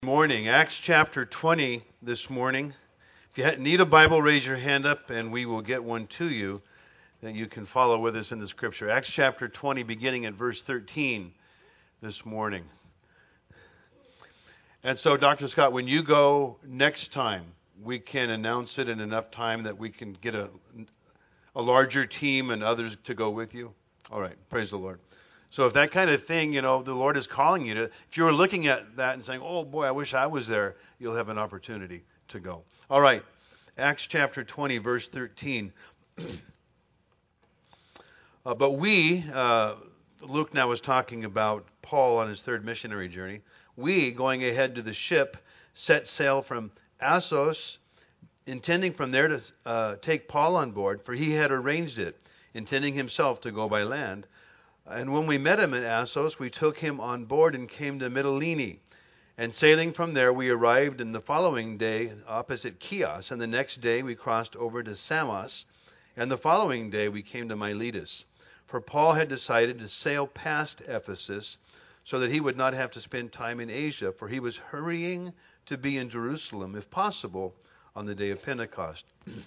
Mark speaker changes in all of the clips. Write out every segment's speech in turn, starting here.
Speaker 1: Morning, Acts chapter 20 this morning. If you need a Bible, raise your hand up and we will get one to you that you can follow with us in the scripture. Acts chapter 20, beginning at verse 13 this morning. And so, Dr. Scott, when you go next time, we can announce it in enough time that we can get a larger team and others to go with you. All right, praise the Lord. So if that kind of thing, the Lord is calling you to, if you're looking at that and saying, oh boy, I wish I was there, you'll have an opportunity to go. All right, Acts chapter 20, verse 13. But Luke now was talking about Paul on his third missionary journey. We, going ahead to the ship, set sail from Assos, intending from there to take Paul on board, for he had arranged it, intending himself to go by land. And when we met him at Assos, we took him on board and came to Mytilene. And sailing from there, we arrived in the following day opposite Chios. And the next day, we crossed over to Samos. And the following day, we came to Miletus. For Paul had decided to sail past Ephesus so that he would not have to spend time in Asia, for he was hurrying to be in Jerusalem, if possible, on the day of Pentecost.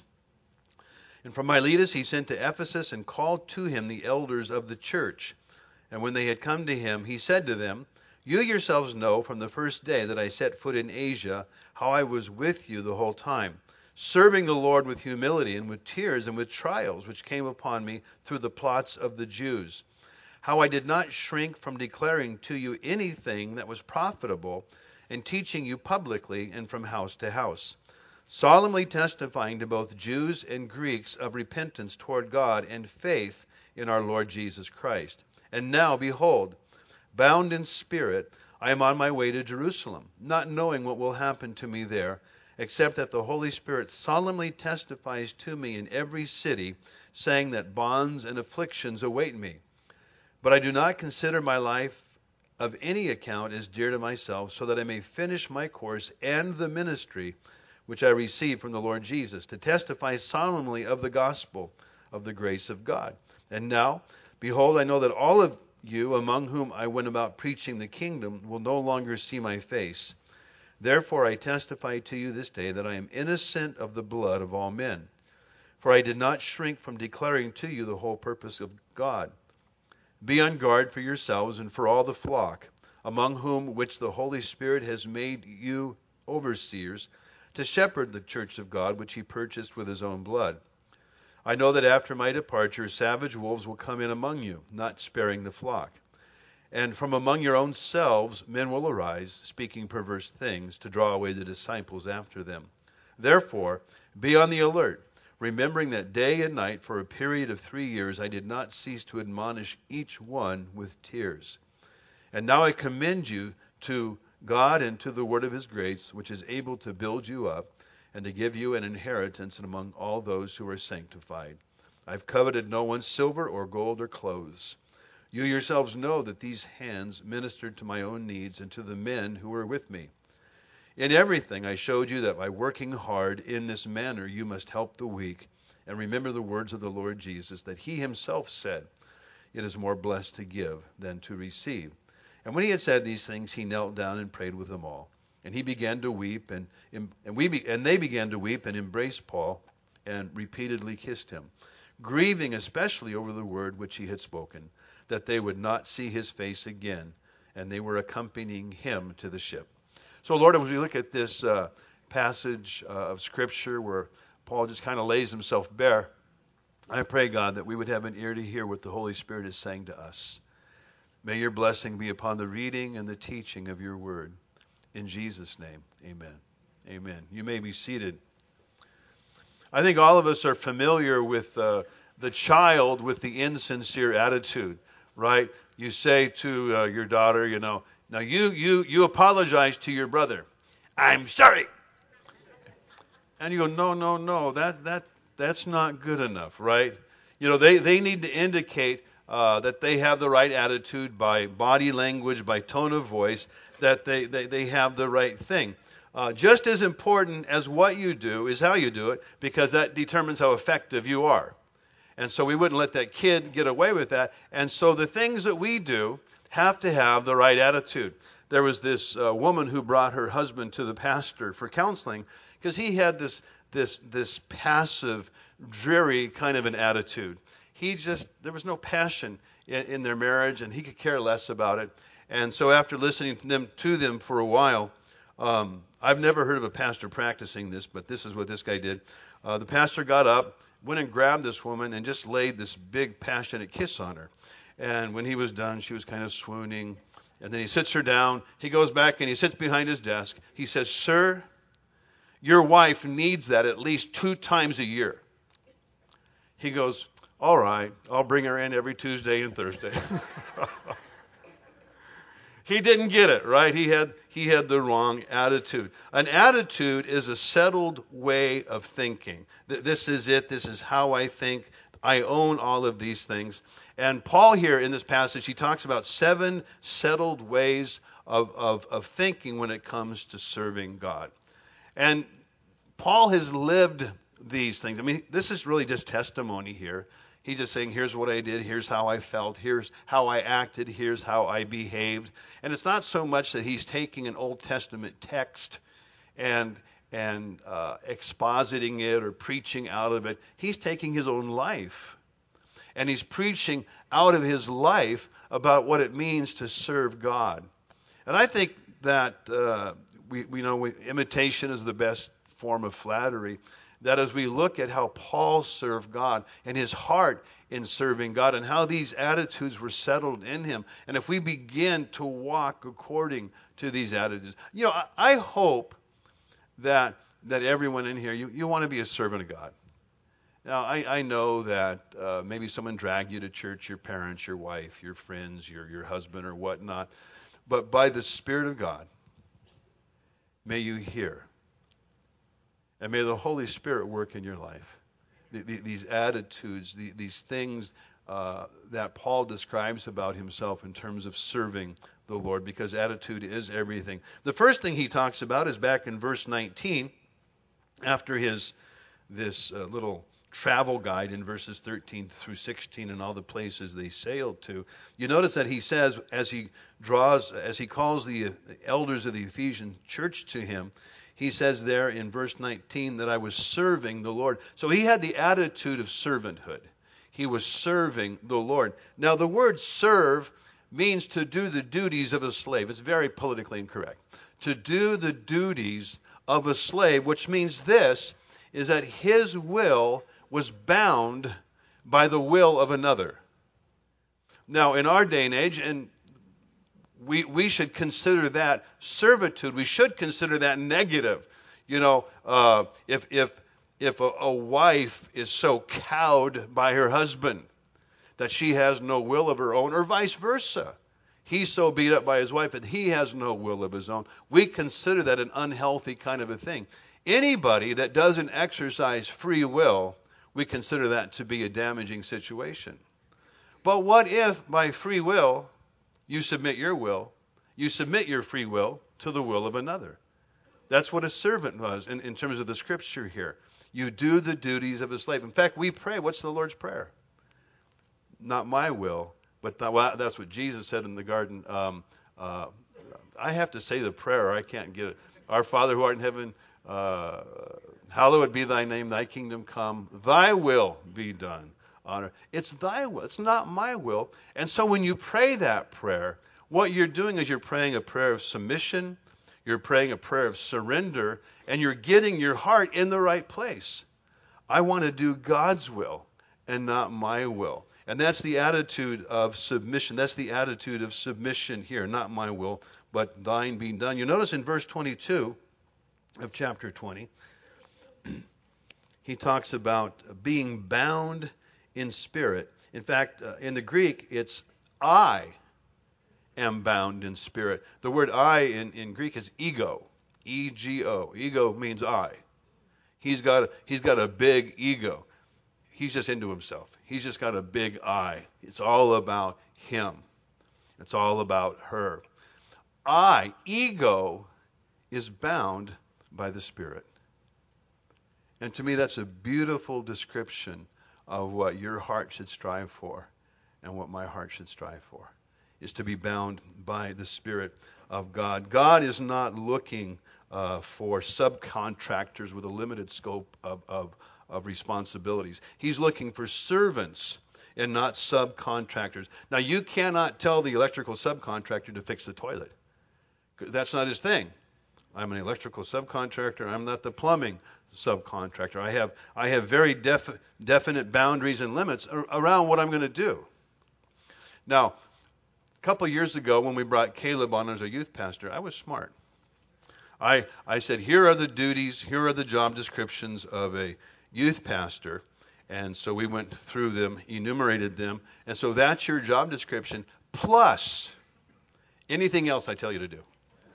Speaker 1: And from Miletus he sent to Ephesus and called to him the elders of the church. And when they had come to him, he said to them, You yourselves know from the first day that I set foot in Asia how I was with you the whole time, serving the Lord with humility and with tears and with trials which came upon me through the plots of the Jews. How I did not shrink from declaring to you anything that was profitable and teaching you publicly and from house to house, solemnly testifying to both Jews and Greeks of repentance toward God and faith in our Lord Jesus Christ. And now, behold, bound in spirit, I am on my way to Jerusalem, not knowing what will happen to me there, except that the Holy Spirit solemnly testifies to me in every city, saying that bonds and afflictions await me. But I do not consider my life of any account as dear to myself, so that I may finish my course and the ministry which I received from the Lord Jesus, to testify solemnly of the gospel of the grace of God. And now, behold, I know that all of you, among whom I went about preaching the kingdom, will no longer see my face. Therefore I testify to you this day that I am innocent of the blood of all men. For I did not shrink from declaring to you the whole purpose of God. Be on guard for yourselves and for all the flock, among whom which the Holy Spirit has made you overseers, to shepherd the church of God, which he purchased with his own blood. I know that after my departure, savage wolves will come in among you, not sparing the flock. And from among your own selves men will arise, speaking perverse things, to draw away the disciples after them. Therefore, be on the alert, remembering that day and night for a period of 3 years I did not cease to admonish each one with tears. And now I commend you to God and to the word of his grace, which is able to build you up and to give you an inheritance among all those who are sanctified. I've coveted no one's silver or gold or clothes. You yourselves know that these hands ministered to my own needs and to the men who were with me. In everything I showed you that by working hard in this manner you must help the weak, and remember the words of the Lord Jesus, that he himself said, It is more blessed to give than to receive. And when he had said these things, he knelt down and prayed with them all. And he began to weep, and they began to weep and embraced Paul and repeatedly kissed him, grieving especially over the word which he had spoken, that they would not see his face again. And they were accompanying him to the ship. So, Lord, as we look at this passage of Scripture where Paul just kind of lays himself bare, I pray, God, that we would have an ear to hear what the Holy Spirit is saying to us. May your blessing be upon the reading and the teaching of your word. In Jesus' name, amen. Amen. You may be seated. I think all of us are familiar with the child with the insincere attitude, right? You say to your daughter, now you apologize to your brother. I'm sorry. And you go, no, that's not good enough, right? They need to indicate that they have the right attitude by body language, by tone of voice, that they have the right thing. Just as important as what you do is how you do it, because that determines how effective you are. And so we wouldn't let that kid get away with that. And so the things that we do have to have the right attitude. there was this woman who brought her husband to the pastor for counseling because he had this passive, dreary kind of an attitude. There was no passion in their marriage, and he could care less about it. And so after listening to them for a while, I've never heard of a pastor practicing this, but this is what this guy did. The pastor got up, went and grabbed this woman, and just laid this big, passionate kiss on her. And when he was done, she was kind of swooning. And then he sits her down. He goes back and he sits behind his desk. He says, "Sir, your wife needs that at least 2 times a year." He goes, "All right, I'll bring her in every Tuesday and Thursday." He didn't get it, right? He had the wrong attitude. An attitude is a settled way of thinking. This is it. This is how I think. I own all of these things. And Paul here in this passage, he talks about 7 settled ways of thinking when it comes to serving God. And Paul has lived these things. I mean, this is really just testimony here. He's just saying, here's what I did, here's how I felt, here's how I acted, here's how I behaved. And it's not so much that he's taking an Old Testament text and expositing it or preaching out of it. He's taking his own life, and he's preaching out of his life about what it means to serve God. And I think that we know imitation is the best form of flattery. That as we look at how Paul served God and his heart in serving God and how these attitudes were settled in him, and if we begin to walk according to these attitudes, I hope that everyone in here, you want to be a servant of God. Now, I know that maybe someone dragged you to church, your parents, your wife, your friends, your husband or whatnot, but by the Spirit of God, may you hear. And may the Holy Spirit work in your life. These attitudes, these things that Paul describes about himself in terms of serving the Lord, because attitude is everything. The first thing he talks about is back in verse 19, after this little travel guide in verses 13 through 16 and all the places they sailed to. You notice that he says, as he calls the elders of the Ephesian church to him, he says there in verse 19 that I was serving the Lord. So he had the attitude of servanthood. He was serving the Lord. Now the word serve means to do the duties of a slave. It's very politically incorrect. To do the duties of a slave, which means this, is that his will was bound by the will of another. Now in our day and age, and we should consider that servitude. We should consider that negative. If a wife is so cowed by her husband that she has no will of her own, or vice versa, he's so beat up by his wife that he has no will of his own, we consider that an unhealthy kind of a thing. Anybody that doesn't exercise free will, we consider that to be a damaging situation. But what if by free will you submit your free will to the will of another? That's what a servant was in terms of the scripture here. You do the duties of a slave. In fact, we pray, what's the Lord's Prayer? Not my will, but that's what Jesus said in the garden. I have to say the prayer, or I can't get it. Our Father who art in heaven, hallowed be thy name, thy kingdom come, thy will be done. Honor. It's thy will. It's not my will. And so when you pray that prayer, what you're doing is you're praying a prayer of submission, you're praying a prayer of surrender, and you're getting your heart in the right place. I want to do God's will and not my will. And that's the attitude of submission. That's the attitude of submission here. Not my will, but thine be done. You notice in verse 22 of chapter 20, he talks about being bound in spirit. In fact, in the Greek, it's I am bound in spirit. The word I in Greek is ego, E-G-O. Ego means I. He's got a big ego. He's just into himself. He's just got a big I. It's all about him. It's all about her. Ego, is bound by the Spirit. And to me, that's a beautiful description of what your heart should strive for and what my heart should strive for, is to be bound by the Spirit of God. God is not looking for subcontractors with a limited scope of responsibilities. He's looking for servants and not subcontractors. Now, you cannot tell the electrical subcontractor to fix the toilet. That's not his thing. I'm an electrical subcontractor. I'm not the plumbing subcontractor. I have very definite boundaries and limits around what I'm going to do. Now, a couple of years ago when we brought Caleb on as a youth pastor, I was smart. I said, here are the duties, here are the job descriptions of a youth pastor. And so we went through them, enumerated them. And so that's your job description, plus anything else I tell you to do.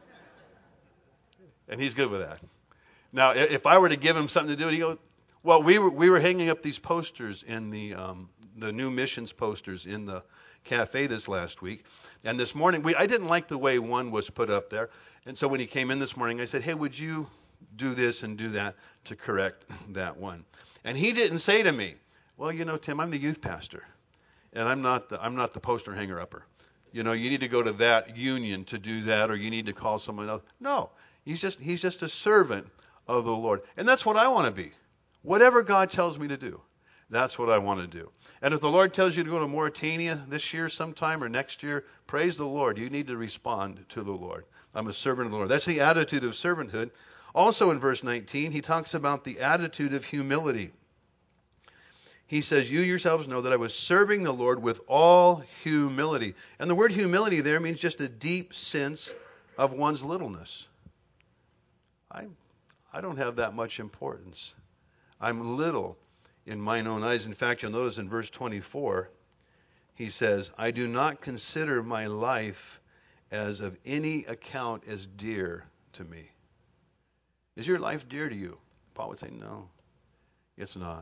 Speaker 1: And he's good with that. Now, if I were to give him something to do, he'd go, well, we were hanging up these posters in the new missions posters in the cafe this last week. And this morning, I didn't like the way one was put up there. And so when he came in this morning, I said, hey, would you do this and do that to correct that one? And he didn't say to me, well, Tim, I'm the youth pastor, and I'm not the poster hanger-upper. You need to go to that union to do that, or you need to call someone else. No, he's just a servant of the Lord. And that's what I want to be. Whatever God tells me to do, that's what I want to do. And if the Lord tells you to go to Mauritania this year sometime or next year, praise the Lord. You need to respond to the Lord. I'm a servant of the Lord. That's the attitude of servanthood. Also in verse 19, he talks about the attitude of humility. He says, you yourselves know that I was serving the Lord with all humility. And the word humility there means just a deep sense of one's littleness. I don't have that much importance. I'm little in mine own eyes. In fact, you'll notice in verse 24, he says, I do not consider my life as of any account as dear to me. Is your life dear to you? Paul would say, no, it's not.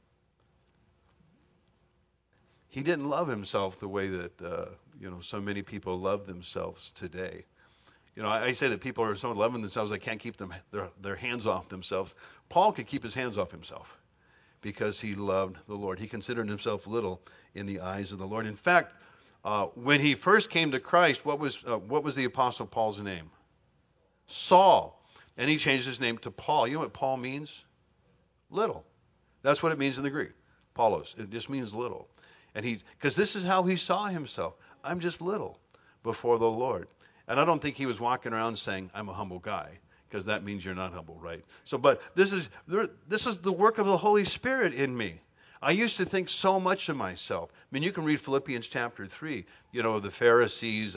Speaker 1: He didn't love himself the way that so many people love themselves today. I say that people are so loving themselves they can't keep their hands off themselves. Paul could keep his hands off himself because he loved the Lord. He considered himself little in the eyes of the Lord. In fact, when he first came to Christ, what was the Apostle Paul's name? Saul. And he changed his name to Paul. You know what Paul means? Little. That's what it means in the Greek. Paulos. It just means little. And because this is how he saw himself. I'm just little before the Lord. And I don't think he was walking around saying, I'm a humble guy, because that means you're not humble, right? But this is the work of the Holy Spirit in me. I used to think so much of myself. I mean, you can read Philippians chapter 3. The Pharisees,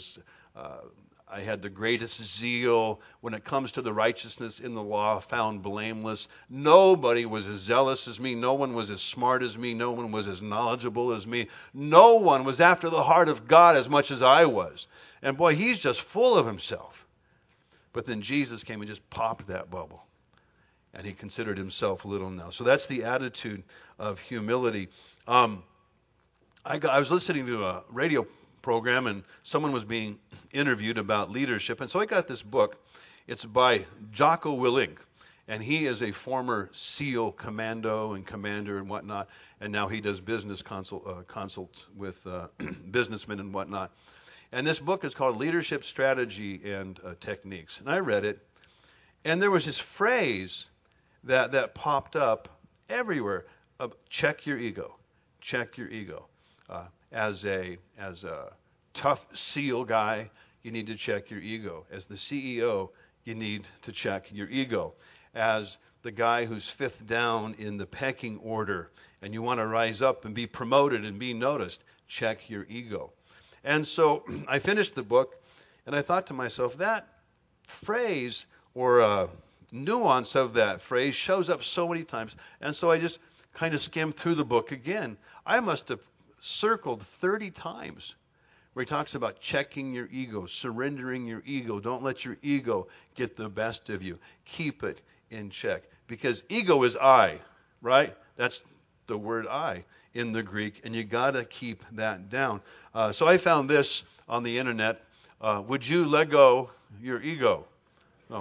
Speaker 1: I had the greatest zeal when it comes to the righteousness in the law, found blameless. Nobody was as zealous as me. No one was as smart as me. No one was as knowledgeable as me. No one was after the heart of God as much as I was. And boy, he's just full of himself. But then Jesus came and just popped that bubble. And he considered himself little now. So that's the attitude of humility. I was listening to a radio program, and someone was being interviewed about leadership. And so I got this book. It's by Jocko Willink. And he is a former SEAL commando and commander and whatnot. And now he does business consults with businessmen and whatnot. And this book is called Leadership Strategy and Techniques. And I read it. And there was this phrase that popped up everywhere of check your ego. Check your ego. As a tough SEAL guy, you need to check your ego. As the CEO, you need to check your ego. As the guy who's fifth down in the pecking order and you want to rise up and be promoted and be noticed, check your ego. And so I finished the book and I thought to myself, that phrase or nuance of that phrase shows up so many times. And so I just kind of skimmed through the book again. I must have circled 30 times where he talks about checking your ego, surrendering your ego. Don't let your ego get the best of you. Keep it in check. Because ego is I, right? That's the word I in the Greek, and you got to keep that down. So I found this on the internet. Would you let go your ego? Oh.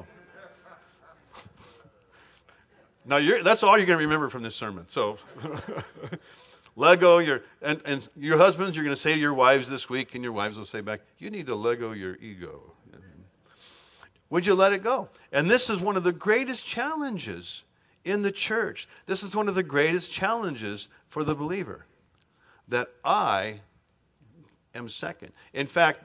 Speaker 1: Now, that's all you're going to remember from this sermon. So, Lego your, and your husbands, you're going to say to your wives this week, and your wives will say back, you need to Lego your ego. Would you let it go? And this is one of the greatest challenges in the church. This is one of the greatest challenges for the believer, that I am second. In fact,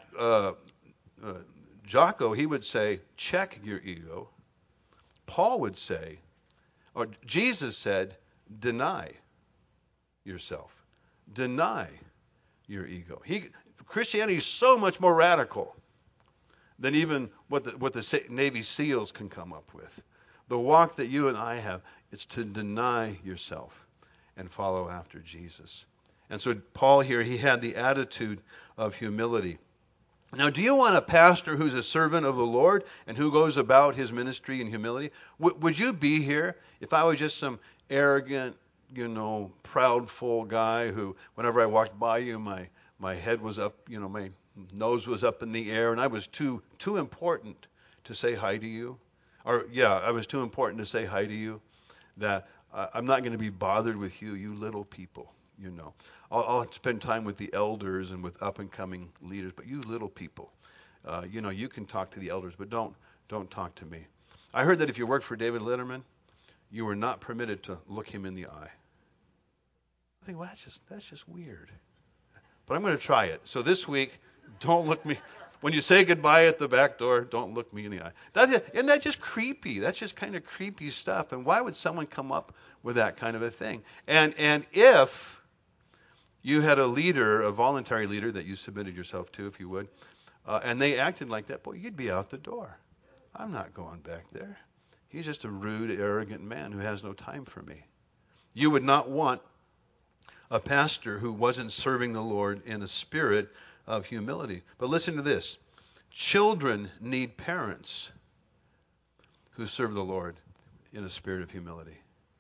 Speaker 1: Jocko, he would say, check your ego. Paul would say, or Jesus said, deny yourself. Deny your ego. Christianity is so much more radical than even what the Navy SEALs can come up with. The walk that you and I have is to deny yourself and follow after Jesus. And so Paul here, he had the attitude of humility. Now, do you want a pastor who's a servant of the Lord and who goes about his ministry in humility? Would you be here if I was just some arrogant, proudful guy who, whenever I walked by you, my head was up, my nose was up in the air, and I was too important to say hi to you? I was too important to say hi to you, that I'm not going to be bothered with you little people. I'll spend time with the elders and with up-and-coming leaders, but you little people, you can talk to the elders, but don't talk to me. I heard that if you worked for David Letterman, you were not permitted to look him in the eye. I think, well, that's just weird. But I'm going to try it. So this week, don't look me. When you say goodbye at the back door, don't look me in the eye. Isn't that just creepy? That's just kind of creepy stuff. And why would someone come up with that kind of a thing? And if you had a leader, a voluntary leader that you submitted yourself to, if you would, and they acted like that, boy, you'd be out the door. I'm not going back there. He's just a rude, arrogant man who has no time for me. You would not want a pastor who wasn't serving the Lord in a spirit of humility. But listen to this. Children need parents who serve the Lord in a spirit of humility.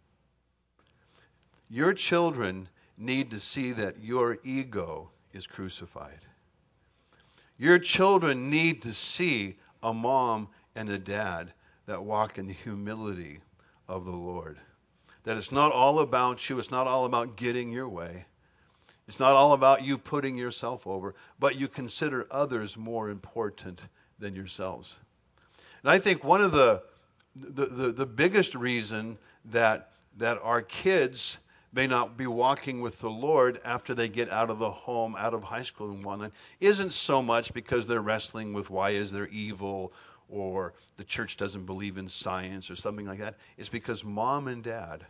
Speaker 1: Your children need to see that your ego is crucified. Your children need to see a mom and a dad that walk in the humility of the Lord. That it's not all about you. It's not all about getting your way. It's not all about you putting yourself over, but you consider others more important than yourselves. And I think one of the biggest reason that our kids may not be walking with the Lord after they get out of the home, out of high school and whatnot, isn't so much because they're wrestling with why is there evil or the church doesn't believe in science or something like that. It's because mom and dad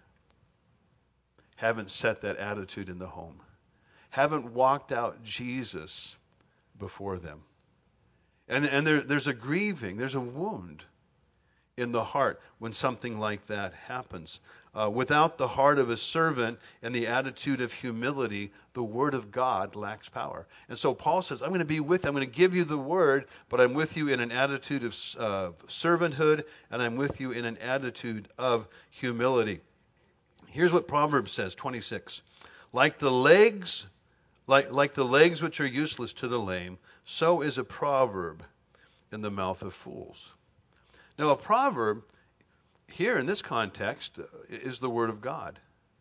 Speaker 1: haven't set that attitude in the home, haven't walked out Jesus before them. And there's a grieving, there's a wound in the heart when something like that happens. Without the heart of a servant and the attitude of humility, the word of God lacks power. And so Paul says, I'm going to be with you. I'm going to give you the word, but I'm with you in an attitude of servanthood, and I'm with you in an attitude of humility. Here's what Proverbs says, 26. Like the legs which are useless to the lame, so is a proverb in the mouth of fools. Now, a proverb here in this context is the Word of God.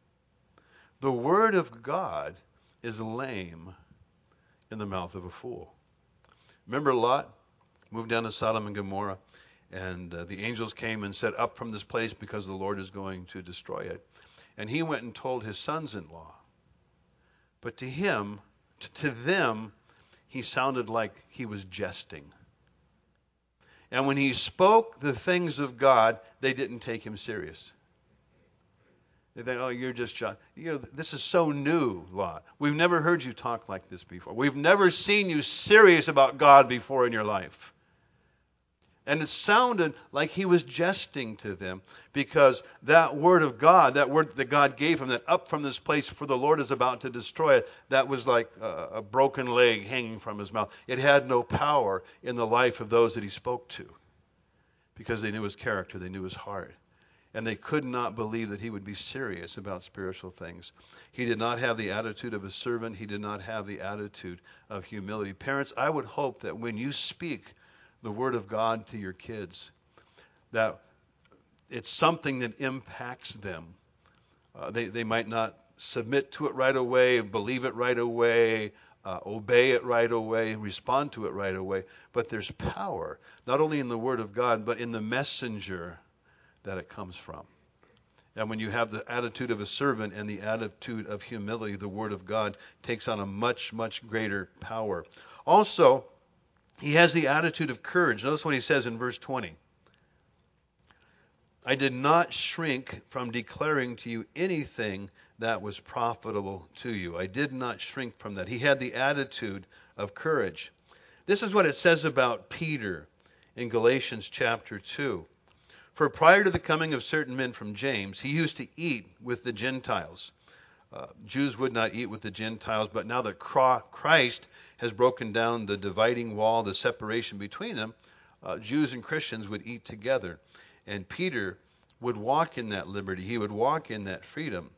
Speaker 1: The Word of God is lame in the mouth of a fool. Remember Lot moved down to Sodom and Gomorrah, and the angels came and said, up from this place because the Lord is going to destroy it. And he went and told his sons-in-law. But to them, he sounded like he was jesting. And when he spoke the things of God, they didn't take him serious. They think, oh, you're just, this is so new, Lot. We've never heard you talk like this before. We've never seen you serious about God before in your life. And it sounded like he was jesting to them because that word of God, that word that God gave him, that up from this place for the Lord is about to destroy it, that was like a broken leg hanging from his mouth. It had no power in the life of those that he spoke to because they knew his character, they knew his heart. And they could not believe that he would be serious about spiritual things. He did not have the attitude of a servant. He did not have the attitude of humility. Parents, I would hope that when you speak the Word of God to your kids, that it's something that impacts them. They might not submit to it right away, believe it right away, obey it right away, respond to it right away. But there's power, not only in the Word of God, but in the messenger that it comes from. And when you have the attitude of a servant and the attitude of humility, the Word of God takes on a much, much greater power. Also, he has the attitude of courage. Notice what he says in verse 20. I did not shrink from declaring to you anything that was profitable to you. I did not shrink from that. He had the attitude of courage. This is what it says about Peter in Galatians chapter 2. For prior to the coming of certain men from James, he used to eat with the Gentiles. Jews would not eat with the Gentiles, but now that Christ has broken down the dividing wall, the separation between them, Jews and Christians would eat together. And Peter would walk in that liberty. He would walk in that freedom.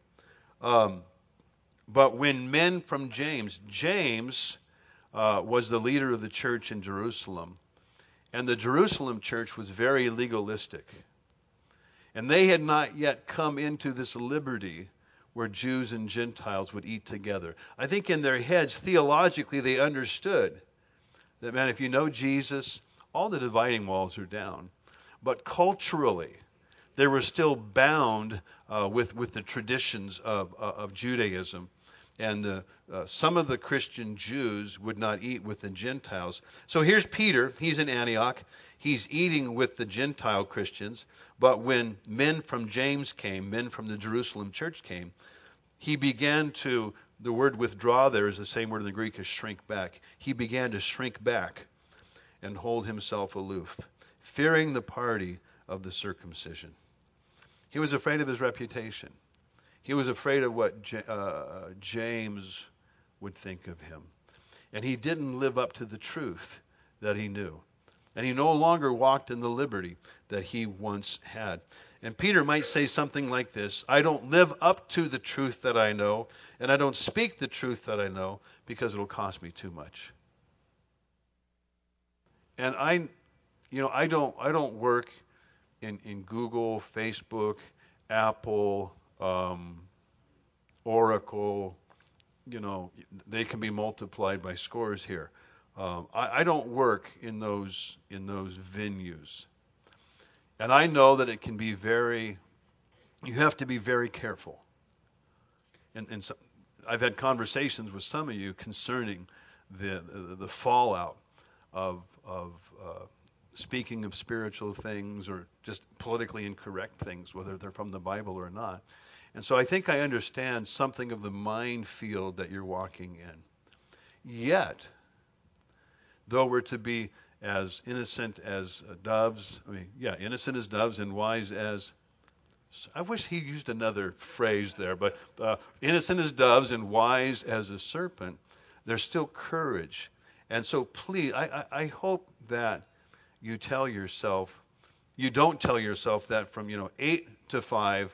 Speaker 1: But when men from James was the leader of the church in Jerusalem, and the Jerusalem church was very legalistic. And they had not yet come into this liberty where Jews and Gentiles would eat together. I think in their heads, theologically, they understood that, man, if you know Jesus, all the dividing walls are down. But culturally, they were still bound with the traditions of Judaism. And some of the Christian Jews would not eat with the Gentiles. So here's Peter. He's in Antioch. He's eating with the Gentile Christians. But when men from James came, men from the Jerusalem church came, he began to, the word withdraw there is the same word in the Greek as shrink back. He began to shrink back and hold himself aloof, fearing the party of the circumcision. He was afraid of his reputation. He was afraid of what James would think of him. And he didn't live up to the truth that he knew. And he no longer walked in the liberty that he once had. And Peter might say something like this: I don't live up to the truth that I know, and I don't speak the truth that I know because it'll cost me too much. And I don't work in Google, Facebook, Apple, Oracle. They can be multiplied by scores here. I don't work in those venues, and I know that it can be you have to be very careful. And so, I've had conversations with some of you concerning the fallout of speaking of spiritual things or just politically incorrect things, whether they're from the Bible or not. And so I think I understand something of the minefield that you're walking in. Yet, though we're to be as innocent as doves, innocent as doves and wise as, I wish he used another phrase there, but innocent as doves and wise as a serpent, there's still courage. And so please, I hope that you don't tell yourself that from 8 to 5,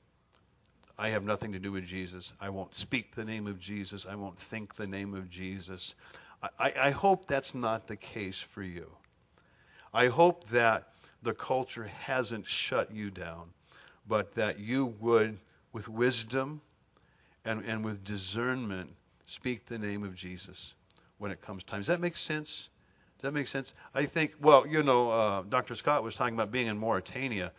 Speaker 1: I have nothing to do with Jesus. I won't speak the name of Jesus. I won't think the name of Jesus. I hope that's not the case for you. I hope that the culture hasn't shut you down, but that you would, with wisdom and with discernment, speak the name of Jesus when it comes time. Does that make sense? Does that make sense? I think, Dr. Scott was talking about being in Mauritania.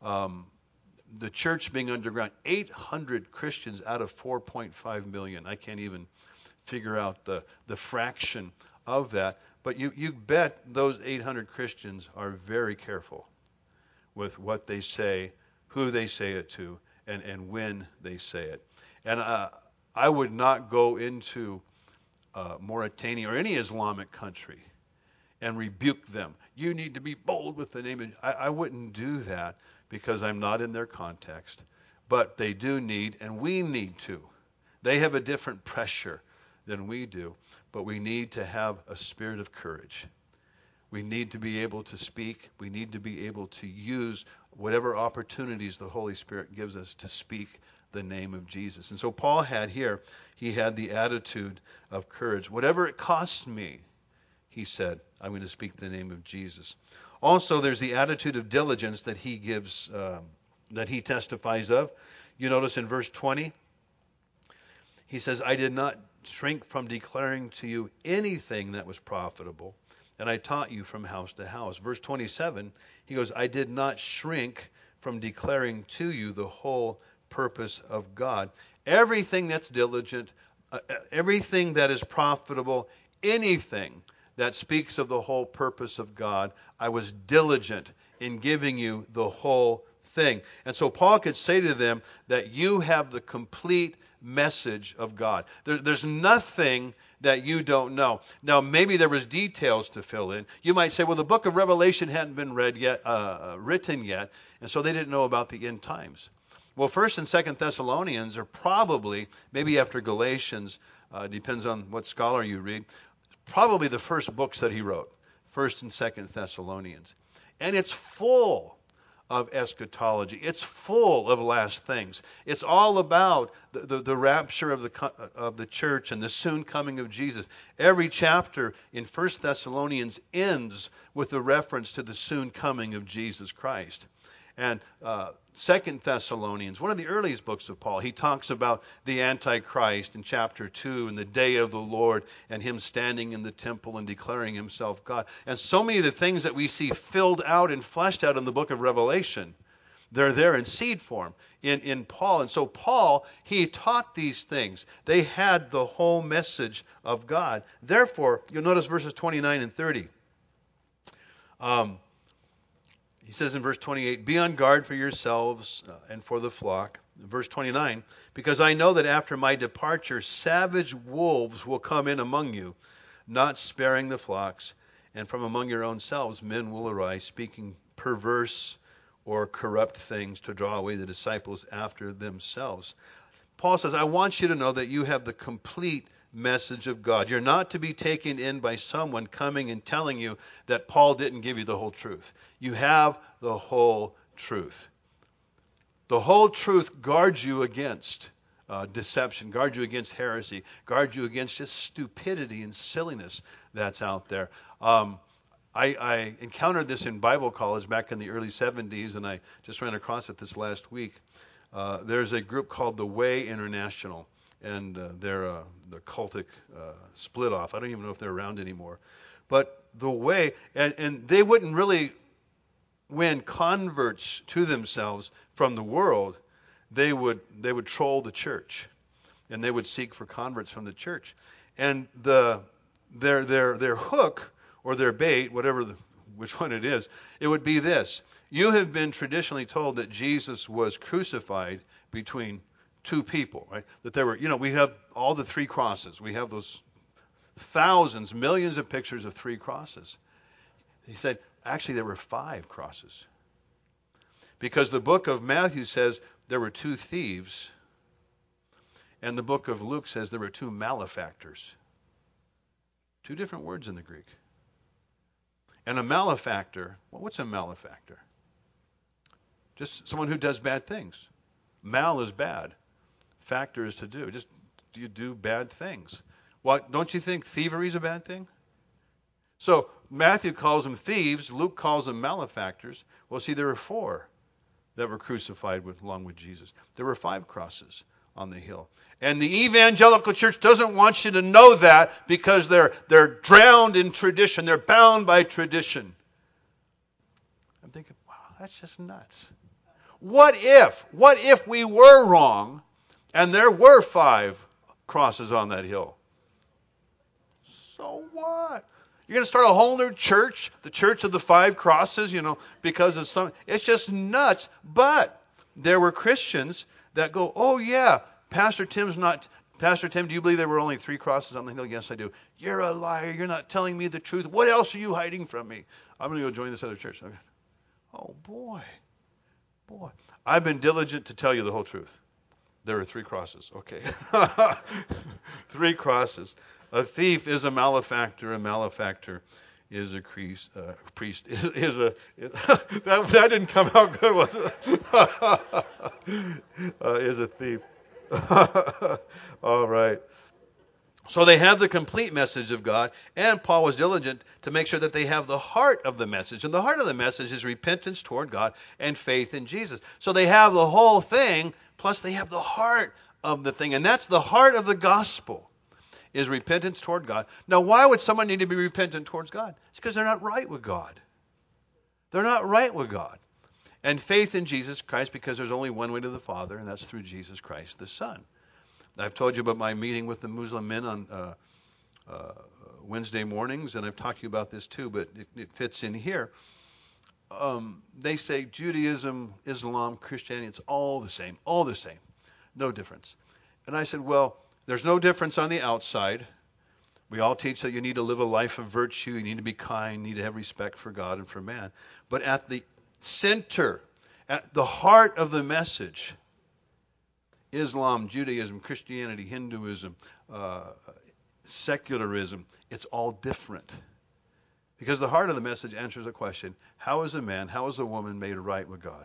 Speaker 1: The church being underground, 800 Christians out of 4.5 million. I can't even figure out the fraction of that. But you bet those 800 Christians are very careful with what they say, who they say it to, and when they say it. And I would not go into Mauritania or any Islamic country and rebuke them. You need to be bold with the name of... I wouldn't do that because I'm not in their context. But they do need, and we need to. They have a different pressure than we do, but we need to have a spirit of courage. We need to be able to speak. We need to be able to use whatever opportunities the Holy Spirit gives us to speak the name of Jesus. And so Paul had the attitude of courage. Whatever it costs me, he said, I'm going to speak the name of Jesus. Also, there's the attitude of diligence that he gives, that he testifies of. You notice in verse 20, he says, I did not shrink from declaring to you anything that was profitable, and I taught you from house to house. Verse 27, he goes, I did not shrink from declaring to you the whole purpose of God. Everything that's diligent, everything that is profitable, anything that speaks of the whole purpose of God, I was diligent in giving you the whole thing. And so Paul could say to them that you have the complete message of God. There's nothing that you don't know. Now, maybe there was details to fill in. You might say, well, the book of Revelation hadn't been written yet, and so they didn't know about the end times. Well, 1st and 2nd Thessalonians are probably, maybe after Galatians, depends on what scholar you read, probably the first books that he wrote, 1st and 2nd Thessalonians. And it's full of eschatology. It's full of last things. It's all about the rapture of the church and the soon coming of Jesus. Every chapter in 1 Thessalonians ends with a reference to the soon coming of Jesus Christ. And 2 Thessalonians, one of the earliest books of Paul, he talks about the Antichrist in chapter 2 and the day of the Lord and him standing in the temple and declaring himself God. And so many of the things that we see filled out and fleshed out in the book of Revelation, they're there in seed form in Paul. And so Paul, he taught these things. They had the whole message of God. Therefore, you'll notice verses 29 and 30. He says in verse 28, be on guard for yourselves and for the flock. Verse 29, because I know that after my departure, savage wolves will come in among you, not sparing the flocks. And from among your own selves, men will arise, speaking perverse or corrupt things to draw away the disciples after themselves. Paul says, I want you to know that you have the complete message of God. You're not to be taken in by someone coming and telling you that Paul didn't give you the whole truth. You have the whole truth. The whole truth guards you against deception, guards you against heresy, guards you against just stupidity and silliness that's out there. I encountered this in Bible college back in the early 70s, and I just ran across it this last week. There's a group called The Way International. And they're the cultic split off. I don't even know if they're around anymore. But the way, and they wouldn't really win converts to themselves from the world. They would troll the church, and they would seek for converts from the church. And their hook or their bait, which one it is, it would be this: you have been traditionally told that Jesus was crucified between two people, right? That there were, we have all the three crosses. We have those thousands, millions of pictures of three crosses. He said, actually, there were 5 crosses. Because the book of Matthew says there were 2 thieves, and the book of Luke says there were 2 malefactors. 2 different words in the Greek. And a malefactor, well, what's a malefactor? Just someone who does bad things. Mal is bad. Factor is to do. Just you do bad things. What, don't you think thievery is a bad thing? So Matthew calls them thieves. Luke calls them malefactors. Well, see, there were 4 that were crucified along with Jesus. There were 5 crosses on the hill. And the evangelical church doesn't want you to know that because they're drowned in tradition. They're bound by tradition. I'm thinking, wow, that's just nuts. What if we were wrong and there were 5 crosses on that hill? So what? You're going to start a whole new church, the church of the 5 crosses, because of some. It's just nuts. But there were Christians that go, oh yeah, Pastor Tim, do you believe there were only 3 crosses on the hill? Yes, I do. You're a liar. You're not telling me the truth. What else are you hiding from me? I'm going to go join this other church. Okay. Oh boy. I've been diligent to tell you the whole truth. There are 3 crosses. Okay. 3 crosses. A thief is a malefactor. A malefactor is a priest. That didn't come out good, was it? Is a thief. All right. So they have the complete message of God, and Paul was diligent to make sure that they have the heart of the message. And the heart of the message is repentance toward God and faith in Jesus. So they have the whole thing, plus they have the heart of the thing. And that's the heart of the gospel, is repentance toward God. Now, why would someone need to be repentant towards God? It's because they're not right with God. They're not right with God. And faith in Jesus Christ, because there's only one way to the Father, and that's through Jesus Christ the Son. I've told you about my meeting with the Muslim men on Wednesday mornings, and I've talked to you about this too, but it fits in here. They say Judaism, Islam, Christianity, it's all the same, no difference. And I said, well, there's no difference on the outside. We all teach that you need to live a life of virtue, you need to be kind, you need to have respect for God and for man. But at the center, at the heart of the message, Islam, Judaism, Christianity, Hinduism, secularism, it's all different. Because the heart of the message answers the question, how is a man, how is a woman made right with God?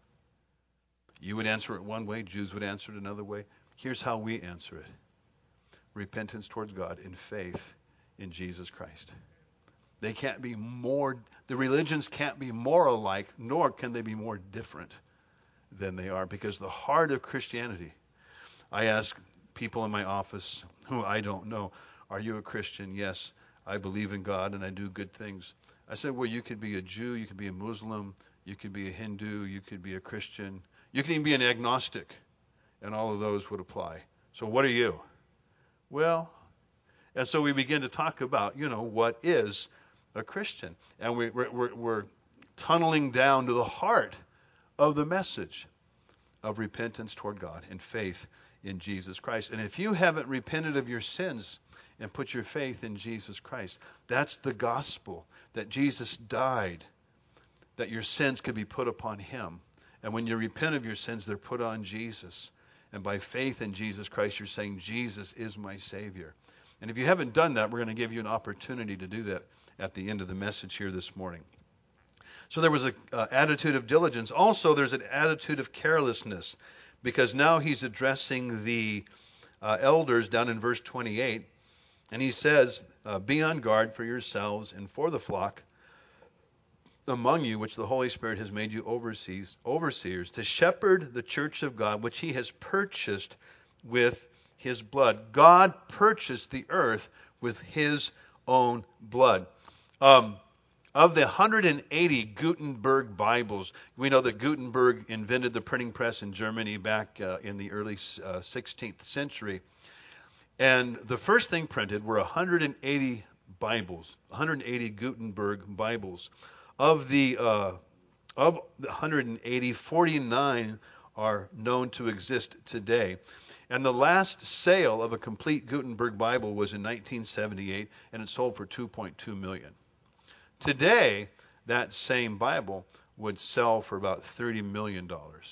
Speaker 1: You would answer it one way, Jews would answer it another way. Here's how we answer it. Repentance towards God in faith in Jesus Christ. They can't be more, the religions can't be more alike, nor can they be more different than they are, because the heart of Christianity, I ask people in my office who I don't know, are you a Christian? Yes, I believe in God and I do good things. I said, well, you could be a Jew, you could be a Muslim, you could be a Hindu, you could be a Christian, you could even be an agnostic, and all of those would apply. So what are you? Well, and so we begin to talk about, what is a Christian? And we're tunneling down to the heart of the message of repentance toward God and faith in Jesus Christ. And if you haven't repented of your sins and put your faith in Jesus Christ, that's the gospel, that Jesus died, that your sins could be put upon him. And when you repent of your sins, they're put on Jesus. And by faith in Jesus Christ, you're saying, Jesus is my Savior. And if you haven't done that, we're going to give you an opportunity to do that at the end of the message here this morning. So there was an attitude of diligence. Also, there's an attitude of carelessness, because now he's addressing the elders down in verse 28. And he says, be on guard for yourselves and for the flock among you, which the Holy Spirit has made you overseers, to shepherd the church of God, which he has purchased with his blood. God purchased the earth with his own blood. Of the 180 Gutenberg Bibles, we know that Gutenberg invented the printing press in Germany back in the early 16th century. And the first thing printed were 180 Bibles, 180 Gutenberg Bibles. Of the 180, 49 are known to exist today. And the last sale of a complete Gutenberg Bible was in 1978, and it sold for $2.2 million. Today, that same Bible would sell for about $30 million.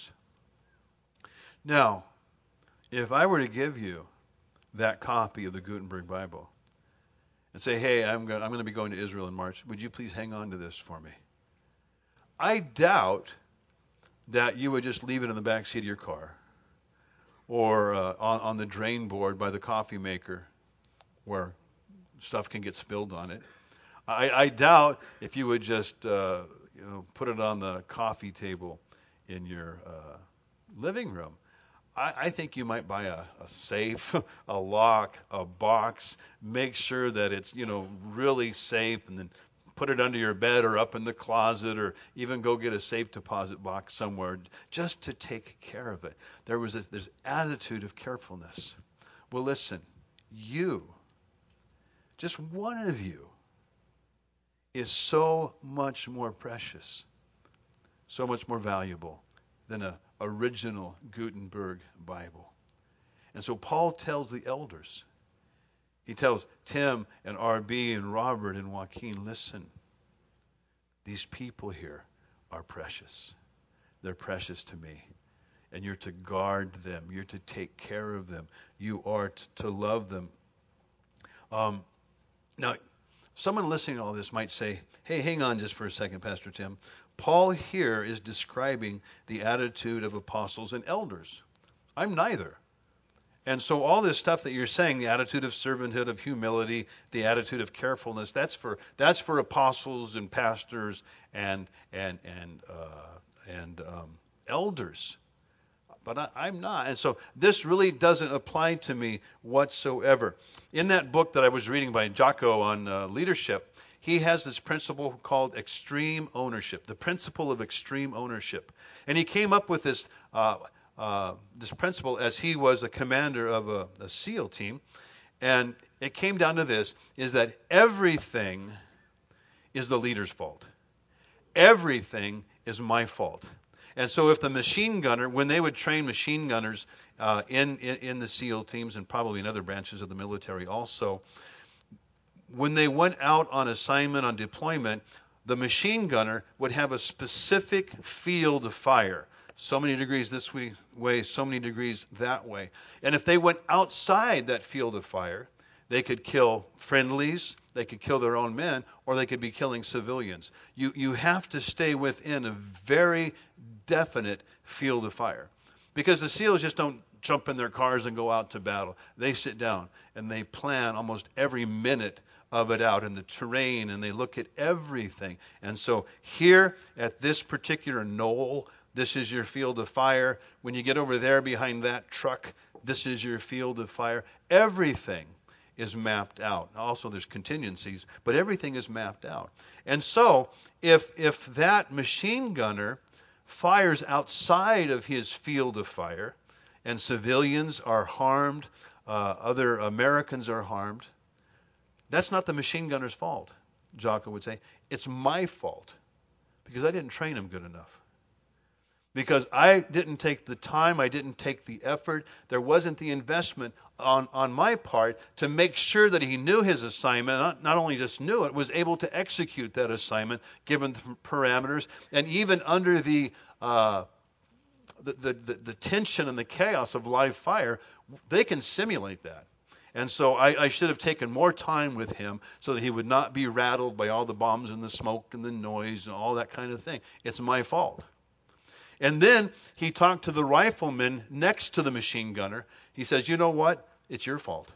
Speaker 1: Now, if I were to give you that copy of the Gutenberg Bible and say, hey, I'm going to be going to Israel in March, would you please hang on to this for me? I doubt that you would just leave it in the back seat of your car or on the drain board by the coffee maker where stuff can get spilled on it. I doubt if you would just put it on the coffee table in your living room. I think you might buy a safe, a lock, a box, make sure that it's really safe, and then put it under your bed or up in the closet, or even go get a safe deposit box somewhere just to take care of it. There was this attitude of carefulness. Well, listen, just one of you, is so much more precious, so much more valuable than an original Gutenberg Bible. And so Paul tells the elders, he tells Tim and R.B. and Robert and Joaquin, listen, these people here are precious. They're precious to me. And you're to guard them. You're to take care of them. You are to love them. Now, someone listening to all this might say, hey, hang on just for a second, Pastor Tim. Paul here is describing the attitude of apostles and elders. I'm neither. And so all this stuff that you're saying, the attitude of servanthood, of humility, the attitude of carefulness, that's for apostles and pastors and elders. but I'm not. And so this really doesn't apply to me whatsoever. In that book that I was reading by Jocko on leadership, he has this principle called extreme ownership, the principle of extreme ownership. And he came up with this principle as he was a commander of a SEAL team. And it came down to this, is that everything is the leader's fault. Everything is my fault. And so if the machine gunner, when they would train machine gunners in the SEAL teams and probably in other branches of the military also, when they went out on assignment, on deployment, the machine gunner would have a specific field of fire. So many degrees this way, so many degrees that way. And if they went outside that field of fire, they could kill friendlies, they could kill their own men, or they could be killing civilians. You have to stay within a very definite field of fire. Because the SEALs just don't jump in their cars and go out to battle. They sit down and they plan almost every minute of it out in the terrain, and they look at everything. And so here at this particular knoll, this is your field of fire. When you get over there behind that truck, this is your field of fire. Everything is mapped out. Also, there's contingencies, but everything is mapped out. And so, if that machine gunner fires outside of his field of fire, and civilians are harmed, other Americans are harmed, that's not the machine gunner's fault, Jocko would say. It's my fault, because I didn't train him good enough. Because I didn't take the time, I didn't take the effort, there wasn't the investment on my part to make sure that he knew his assignment, not only just knew it, was able to execute that assignment given the parameters, and even under the tension and the chaos of live fire, they can simulate that. And so I should have taken more time with him so that he would not be rattled by all the bombs and the smoke and the noise and all that kind of thing. It's my fault. And then he talked to the rifleman next to the machine gunner. He says, you know what? It's your fault.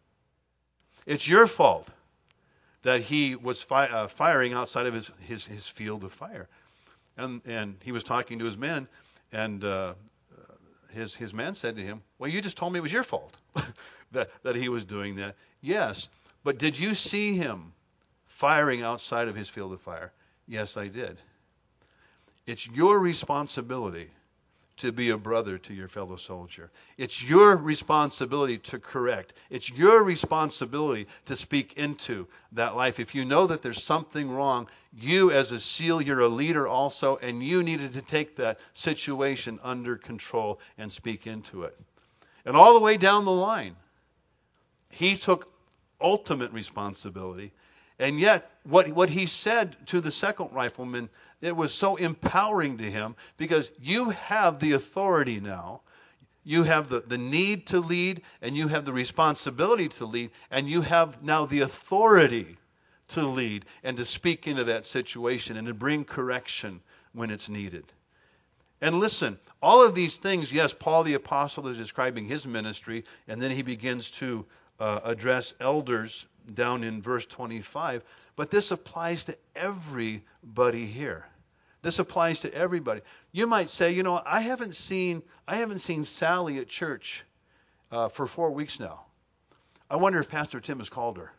Speaker 1: It's your fault that he was firing outside of his field of fire. And he was talking to his men, and his man said to him, well, you just told me it was your fault that he was doing that. Yes, but did you see him firing outside of his field of fire? Yes, I did. It's your responsibility to be a brother to your fellow soldier. It's your responsibility to correct. It's your responsibility to speak into that life. If you know that there's something wrong, you as a SEAL, you're a leader also, and you needed to take that situation under control and speak into it. And all the way down the line, he took ultimate responsibility. And yet, what he said to the second rifleman, it was so empowering to him, because you have the authority now. You have the need to lead, and you have the responsibility to lead, and you have now the authority to lead and to speak into that situation and to bring correction when it's needed. And listen, all of these things, yes, Paul the Apostle is describing his ministry, and then he begins to address elders down in verse 25, but this applies to everybody here. This applies to everybody. You might say, you know, I haven't seen Sally at church for 4 weeks now. I wonder if Pastor Tim has called her.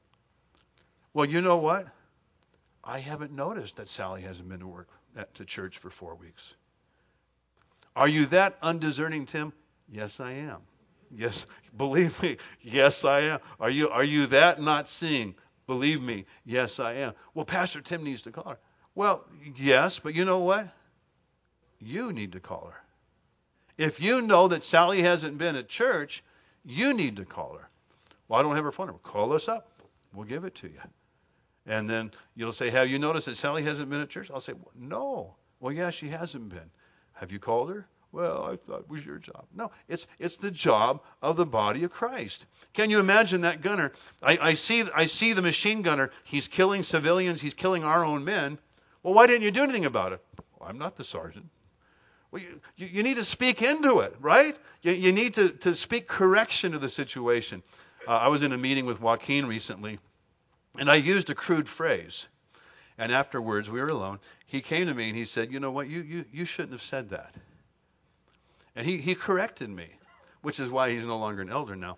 Speaker 1: Well, you know what? I haven't noticed that Sally hasn't been to church for 4 weeks. Are you that undiscerning, Tim? Yes, I am. Yes, believe me. Yes, I am. Are you that not seeing? Believe me. Yes, I am. Well, Pastor Tim needs to call her. Well, yes, but you know what? You need to call her. If you know that Sally hasn't been at church, you need to call her. Well, I don't have her phone number. Call us up. We'll give it to you. And then you'll say, have you noticed that Sally hasn't been at church? I'll say, no. Well, yeah, she hasn't been. Have you called her? Well, I thought it was your job. No, it's the job of the body of Christ. Can you imagine that gunner? I see the machine gunner. He's killing civilians. He's killing our own men. Well, why didn't you do anything about it? Well, I'm not the sergeant. Well, you need to speak into it, right? You need to speak correction to the situation. I was in a meeting with Joaquin recently, and I used a crude phrase. And afterwards, we were alone. He came to me and he said, you know what, you shouldn't have said that. And he corrected me, which is why he's no longer an elder now.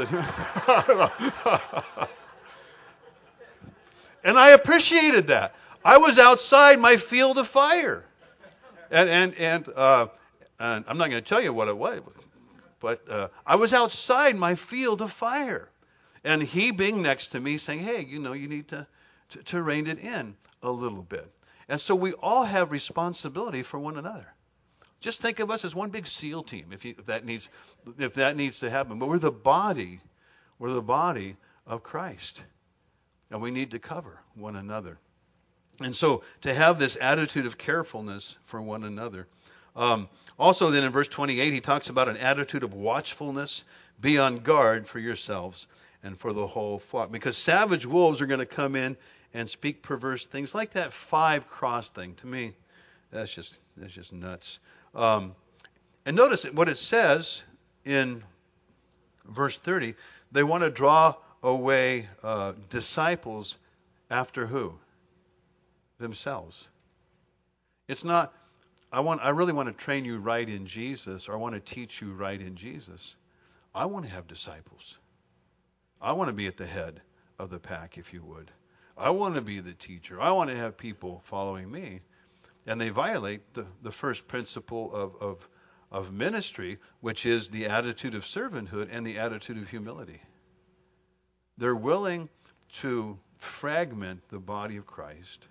Speaker 1: And I appreciated that. I was outside my field of fire. And I'm not going to tell you what it was, but I was outside my field of fire. And he being next to me saying, hey, you need to rein it in a little bit. And so we all have responsibility for one another. Just think of us as one big SEAL team if that needs to happen. But we're the body of Christ. And we need to cover one another. And so to have this attitude of carefulness for one another. Also then in verse 28, he talks about an attitude of watchfulness. Be on guard for yourselves and for the whole flock. Because savage wolves are going to come in and speak perverse things, like that 5 cross thing. To me, that's just nuts. And notice what it says in verse 30. They want to draw away disciples after who? Themselves. It's not, I really want to train you right in Jesus, or I want to teach you right in Jesus. I want to have disciples. I want to be at the head of the pack, if you would. I want to be the teacher. I want to have people following me. And they violate the first principle of ministry, which is the attitude of servanthood and the attitude of humility. They're willing to fragment the body of Christ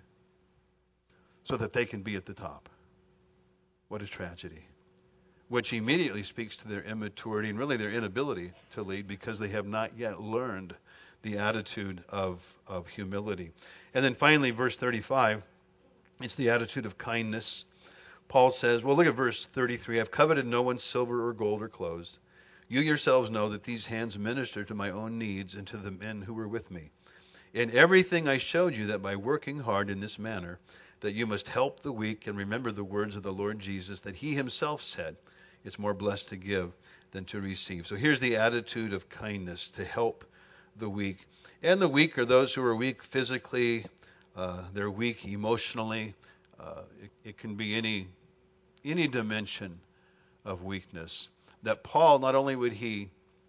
Speaker 1: so that they can be at the top. What a tragedy. Which immediately speaks to their immaturity and really their inability to lead, because they have not yet learned the attitude of humility. And then finally, verse 35, it's the attitude of kindness. Paul says, well, look at verse 33. I've coveted no one's silver or gold or clothes. You yourselves know that these hands minister to my own needs and to the men who were with me. In everything I showed you that by working hard in this manner, that you must help the weak, and remember the words of the Lord Jesus, that he himself said, it's more blessed to give than to receive. So here's the attitude of kindness, to help the weak. And the weak are those who are weak physically, they're weak emotionally. It can be any dimension of weakness. That Paul, not only would he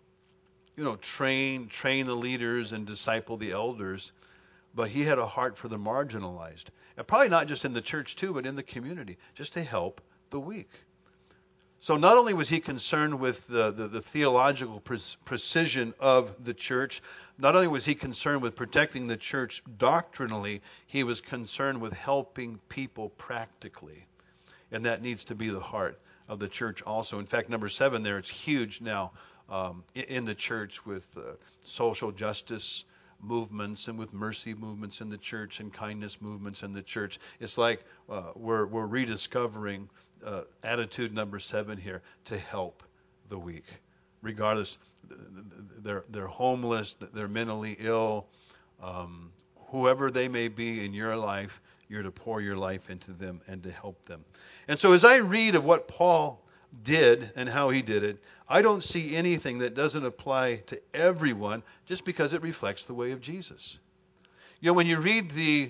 Speaker 1: train the leaders and disciple the elders, but he had a heart for the marginalized. And probably not just in the church too, but in the community, just to help the weak. So not only was he concerned with the theological precision of the church, not only was he concerned with protecting the church doctrinally, he was concerned with helping people practically. And that needs to be the heart of the church also. In fact, number 7 there, it's huge now in the church with social justice movements and with mercy movements in the church and kindness movements in the church. It's like we're rediscovering attitude number 7 here, to help the weak, regardless they're homeless, they're mentally ill, whoever they may be in your life. You're to pour your life into them and to help them. And so as I read of what Paul did and how he did it, I don't see anything that doesn't apply to everyone just because it reflects the way of Jesus. When you read the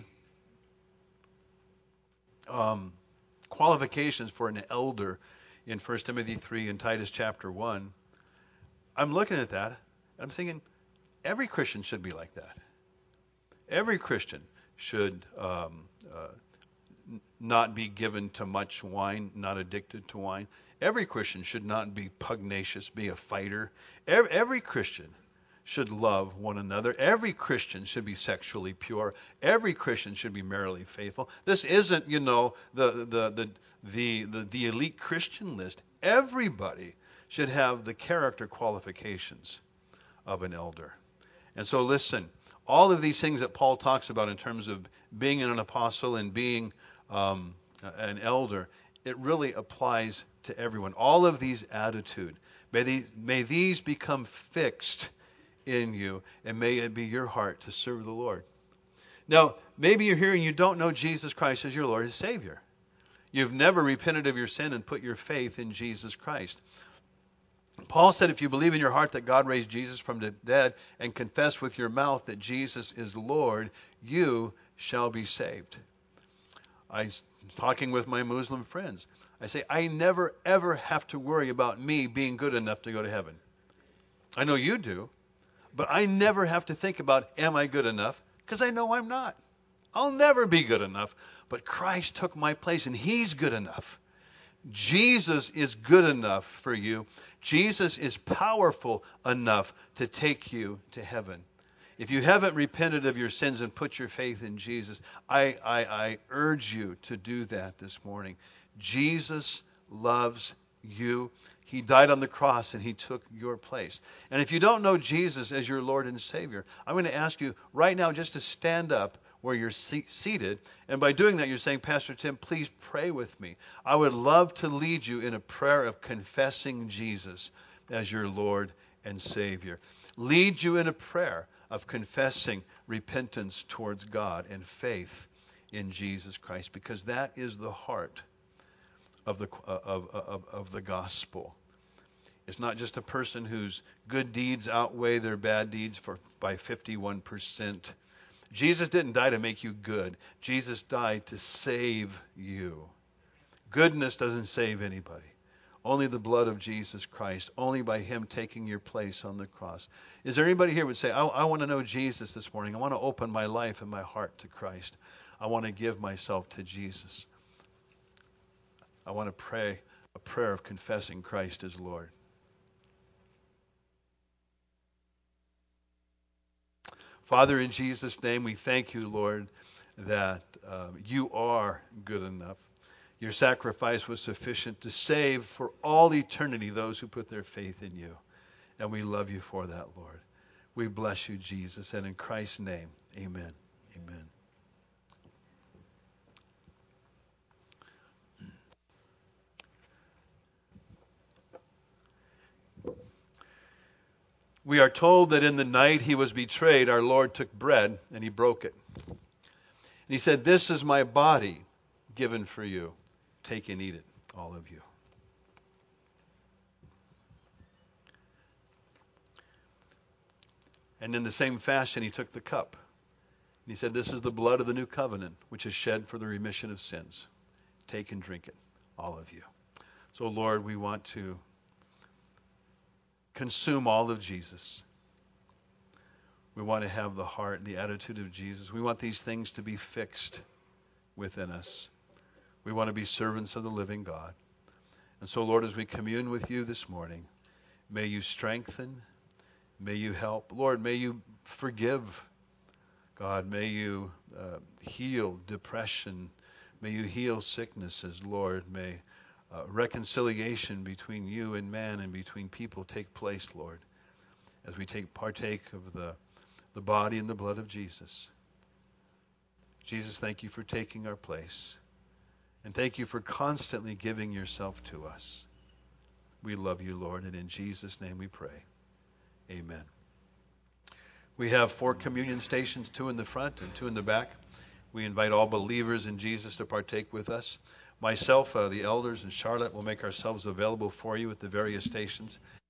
Speaker 1: qualifications for an elder in 1 Timothy 3 and Titus chapter 1, I'm looking at that and I'm thinking every Christian should be like that. Every Christian should not be given to much wine, not addicted to wine. Every Christian should not be pugnacious, be a fighter. Every Christian should love one another. Every Christian should be sexually pure. Every Christian should be maritally faithful. This isn't, the elite Christian list. Everybody should have the character qualifications of an elder. And so listen, all of these things that Paul talks about in terms of being an apostle and being an elder, it really applies to everyone. All of these attitude, may these become fixed in you, and may it be your heart to serve the Lord. Now, maybe you're here and you don't know Jesus Christ as your Lord and Savior. You've never repented of your sin and put your faith in Jesus Christ. Paul said, if you believe in your heart that God raised Jesus from the dead and confess with your mouth that Jesus is Lord, you shall be saved. I was talking with my Muslim friends. I say, I never, ever have to worry about me being good enough to go to heaven. I know you do, but I never have to think about, am I good enough? Because I know I'm not. I'll never be good enough. But Christ took my place, and He's good enough. Jesus is good enough for you. Jesus is powerful enough to take you to heaven. If you haven't repented of your sins and put your faith in Jesus, I urge you to do that this morning. Jesus loves you. He died on the cross and He took your place. And if you don't know Jesus as your Lord and Savior, I'm going to ask you right now just to stand up where you're seated. And by doing that, you're saying, Pastor Tim, please pray with me. I would love to lead you in a prayer of confessing Jesus as your Lord and Savior. Lead you in a prayer of confessing repentance towards God and faith in Jesus Christ, because that is the heart of the gospel. It's not just a person whose good deeds outweigh their bad deeds by 51%. Jesus didn't die to make you good. Jesus died to save you. Goodness doesn't save anybody. Only the blood of Jesus Christ. Only by Him taking your place on the cross. Is there anybody here who would say, I want to know Jesus this morning. I want to open my life and my heart to Christ. I want to give myself to Jesus. I want to pray a prayer of confessing Christ as Lord. Father, in Jesus' name, we thank you, Lord, that you are good enough. Your sacrifice was sufficient to save for all eternity those who put their faith in you. And we love you for that, Lord. We bless you, Jesus. And in Christ's name, amen. Amen. We are told that in the night He was betrayed, our Lord took bread and He broke it. And He said, this is my body given for you. Take and eat it, all of you. And in the same fashion, He took the cup. And He said, this is the blood of the new covenant, which is shed for the remission of sins. Take and drink it, all of you. So, Lord, we want to consume all of Jesus. We want to have the heart and the attitude of Jesus. We want these things to be fixed within us. We want to be servants of the living God. And so, Lord, as we commune with you this morning, may you strengthen, may you help. Lord, may you forgive. God, may you heal depression. May you heal sicknesses, Lord. May reconciliation between you and man and between people take place, Lord, as we partake of the body and the blood of Jesus. Jesus, thank you for taking our place. And thank you for constantly giving yourself to us. We love you, Lord, and in Jesus' name we pray. Amen. We have 4 communion stations, 2 in the front and 2 in the back. We invite all believers in Jesus to partake with us. Myself, the elders, and Charlotte will make ourselves available for you at the various stations.